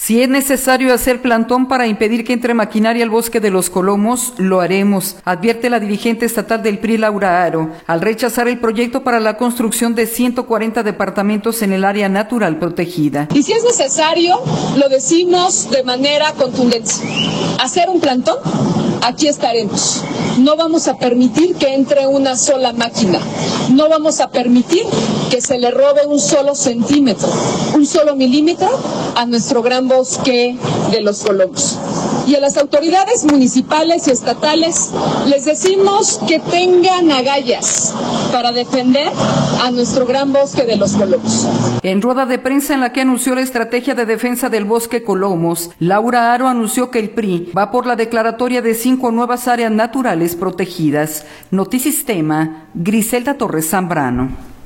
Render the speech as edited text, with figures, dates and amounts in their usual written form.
Si es necesario hacer plantón para impedir que entre maquinaria al bosque de los Colomos, lo haremos, advierte la dirigente estatal del PRI, Laura Haro, al rechazar el proyecto para la construcción de 140 departamentos en el área natural protegida. Y si es necesario, lo decimos de manera contundente, hacer un plantón, aquí estaremos. No vamos a permitir que entre una sola máquina, no vamos a permitir que se le robe un solo centímetro, un solo milímetro a nuestro gran bosque de los Colomos. Y a las autoridades municipales y estatales les decimos que tengan agallas para defender a nuestro gran bosque de los Colomos. En rueda de prensa en la que anunció la estrategia de defensa del bosque Colomos, Laura Haro anunció que el PRI va por la declaratoria de 5 nuevas áreas naturales protegidas. Notisistema, Griselda Torres Zambrano.